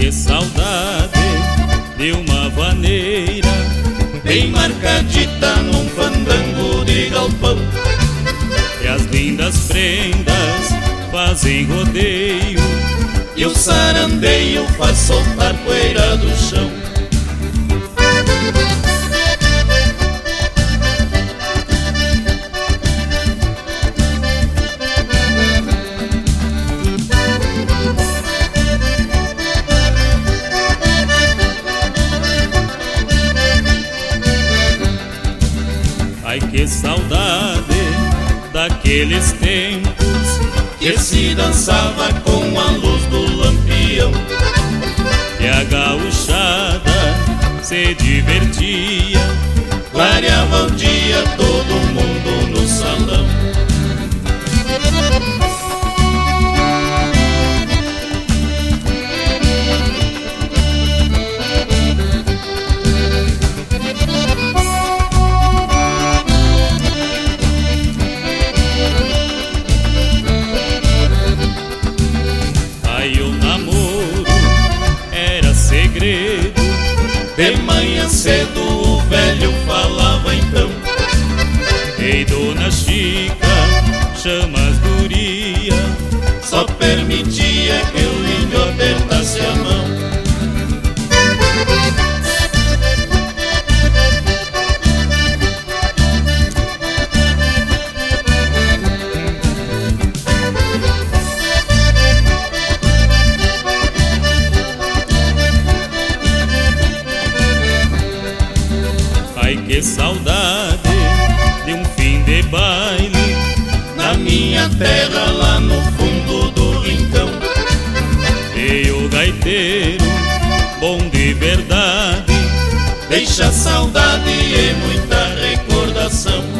que saudade de uma vaneira bem marcadita num fandango de galpão. E as lindas prendas fazem rodeio e o sarandeio faz soltar poeira do chão. Ai, que saudade daqueles tempos que se dançava com a luz do lampião, que a gauchada se divertia, clareava o dia todo mundo no salão. De manhã cedo o velho falava então: ei, dona Chica, chama as guria, só permitia que o índio apertasse a mão. Que saudade de um fim de baile na minha terra, lá no fundo do rincão. E o gaiteiro, bom de verdade, deixa saudade e muita recordação.